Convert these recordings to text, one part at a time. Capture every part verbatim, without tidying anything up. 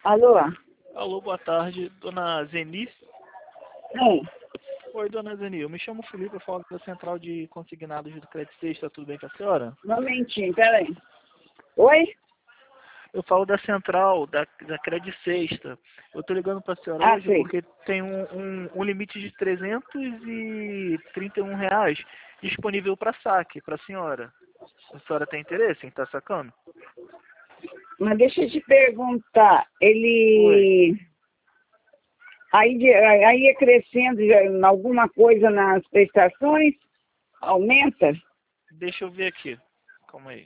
Alô? Alô, boa tarde, dona Zeni. Sim. Oi, dona Zeni, eu me chamo Felipe, eu falo da Central de Consignados do Crédito Sexta, tudo bem com a senhora? Um momentinho, peraí. Oi? Eu falo da Central, da, da Crédito Sexta. Eu tô ligando para a senhora Ah, hoje sei. porque tem um, um, um limite de trezentos e trinta e um reais disponível para saque para a senhora. A senhora tem interesse em estar sacando? Mas deixa eu te perguntar, Oi, ele... Aí, de- aí é crescendo já alguma coisa nas prestações? Aumenta? deixa eu ver aqui. Calma aí.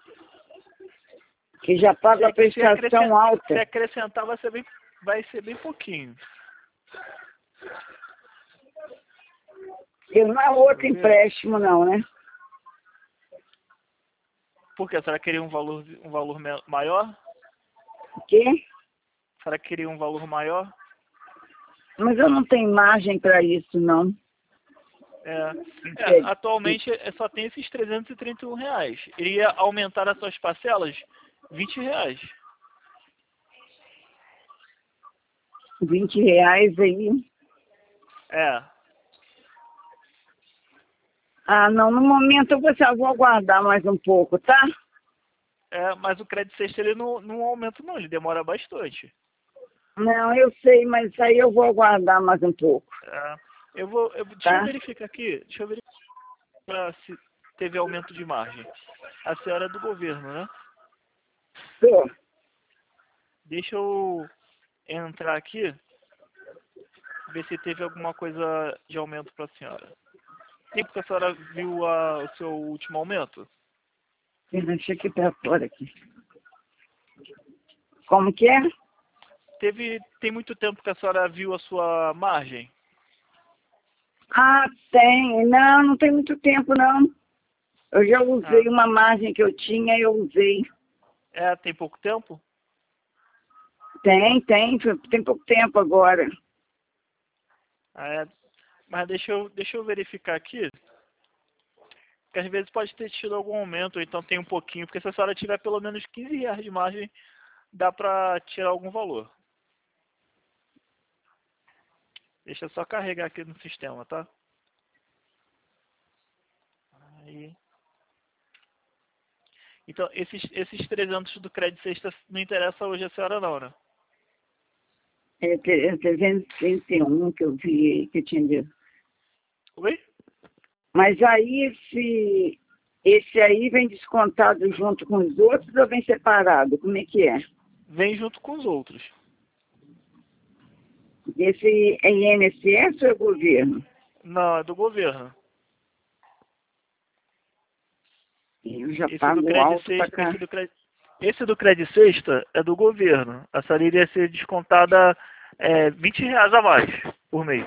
Que já Se, paga a ac- se, acrescent, prestação se alta. acrescentar vai ser bem, vai ser bem pouquinho. E não é Deixa outro eu ver. empréstimo não, né? Por quê? A senhora queria um valor, um valor me- maior? O quê? A senhora queria um valor maior? Mas eu não tenho margem para isso, não. É, é, Entende? atualmente é, só tem esses trezentos e trinta e um reais. Iria aumentar as suas parcelas vinte reais. vinte reais aí. É, Ah, não, no momento eu vou, eu vou aguardar mais um pouco, tá? é, mas o crédito sexta ele não, não aumenta não, ele demora bastante. Não, eu sei, mas isso aí eu vou aguardar mais um pouco, É, eu vou, eu, deixa eu tá? verificar aqui, deixa eu verificar se teve aumento de margem. A senhora é do governo, né? Tô. Deixa eu entrar aqui, ver se teve alguma coisa de aumento para a senhora. Tempo que a senhora viu a- o seu último aumento? Deixa aqui pra fora aqui. Como que é? Teve, tem muito tempo que a senhora viu a sua margem? Ah, tem. Não, não tem muito tempo, não. Eu já Ah, usei uma margem que eu tinha, eu usei. é, tem pouco tempo? Tem, tem, tem pouco tempo agora. Ah, é. Mas deixa eu, deixa eu verificar aqui, porque às vezes pode ter tido algum aumento, ou então tem um pouquinho, porque se a senhora tiver pelo menos quinze reais de margem, dá pra tirar algum valor. Deixa eu só carregar aqui no sistema, tá? Aí. Então, esses, esses trezentos do crédito sexta não interessa hoje a senhora não, né? É tre- é trezentos e trinta e um que eu vi, que eu tinha dito. Oi? Mas aí esse, esse aí vem descontado junto com os outros ou vem separado? Como é que é? Vem junto com os outros. Esse é I N S S ou é governo? Não, é do governo. Eu já Esse do pago crédito alto pra sexta, cá. esse do crédito, esse do crédito sexta é do governo. A senhora iria ser descontada é, vinte reais a mais por mês.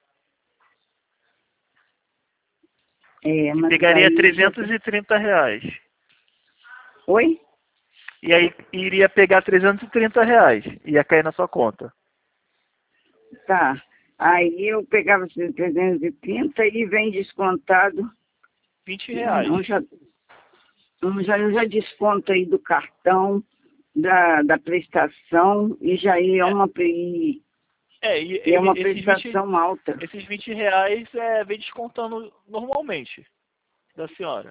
É, E mas pegaria aí já... trezentos e trinta reais. Oi? E aí iria pegar trezentos e trinta reais. Ia cair na sua conta. Tá. Aí eu pegava esses trezentos e trinta e vem descontado. vinte reais. Eu já, eu já, eu já desconto aí do cartão, da, da prestação, e já é É, uma, e, é e e é ele, uma esses, vinte, prestação alta. esses vinte reais é, vem descontando normalmente da senhora.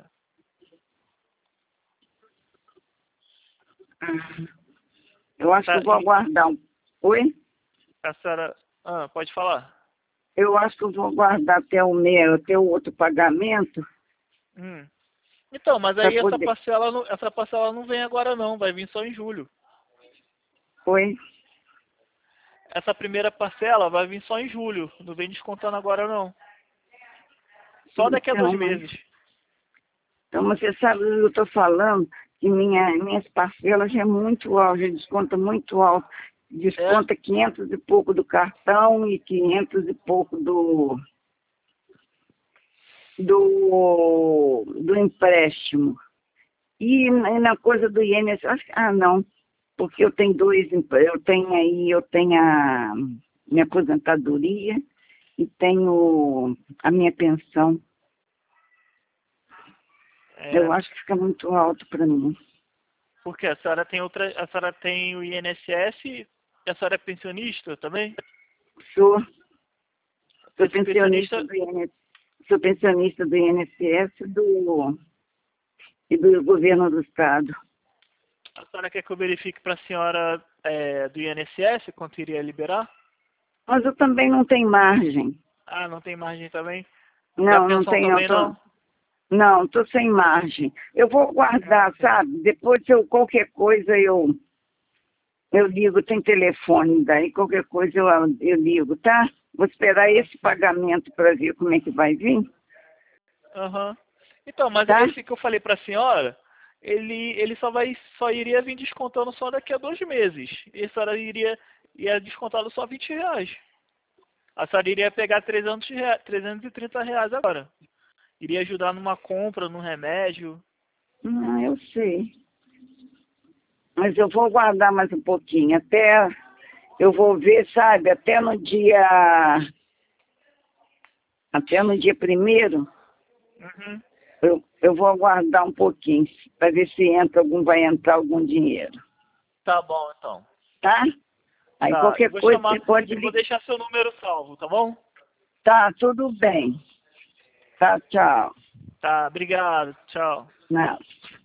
Ah, eu acho que eu Tá, vou e aguardar um. Oi? a senhora. Ah, pode falar? Eu acho que eu vou aguardar até o meu, até o outro pagamento, Hum. Então, mas para aí essa poder. parcela, não, essa parcela não vem agora não, vai vir só em julho. Oi? Essa primeira parcela vai vir só em julho, não vem descontando agora não. Só daqui a dois Então, mas. meses. Então, você sabe o que eu estou falando? Que minha, minhas parcelas já é muito alto, já desconta muito alto. É? Desconta quinhentos e pouco do cartão e quinhentos e pouco do, do, do empréstimo. E na na coisa do I N S S, acho que, ah, não, porque eu tenho dois, empre- eu tenho aí, eu tenho a minha aposentadoria e tenho a minha pensão. Eu É, acho que fica muito alto para mim. porque a senhora tem outra, a senhora tem o I N S S E a senhora é pensionista também? Sou, sou Esse pensionista do I N S S, sou pensionista do I N S S do, e do governo do estado. A senhora quer que eu verifique para a senhora é, do I N S S quanto iria liberar? Mas eu também não tenho margem. Ah, não tem margem também? Da Não, não pensão tenho. também Tô, não? não, estou sem margem. Eu vou guardar, Ah, sim. sabe? Depois, se eu, qualquer coisa, eu, eu ligo. Tem telefone daí, qualquer coisa eu, eu ligo, tá? Vou esperar Ah, esse sim. pagamento para ver como é que vai vir, Aham. Então, mas tá? esse que eu falei para a senhora, ele, ele só vai, só iria vir descontando só daqui a dois meses. E a senhora iria, ia descontado só vinte reais. A senhora iria pegar trezentos rea- trezentos e trinta reais agora. Iria ajudar numa compra, num remédio. Ah, eu sei. Mas eu vou guardar mais um pouquinho. Até, eu vou ver, sabe? Até no dia, até no dia primeiro, Uhum. eu, eu vou aguardar um pouquinho, para ver se entra algum, vai entrar algum dinheiro, Tá bom, então. tá? Aí Tá, eu qualquer vou coisa você chamar, pode eu vou ligar. deixar seu número salvo, tá bom? Tá, tudo bem. Tá, tchau. Tá, obrigado. Tchau. Não.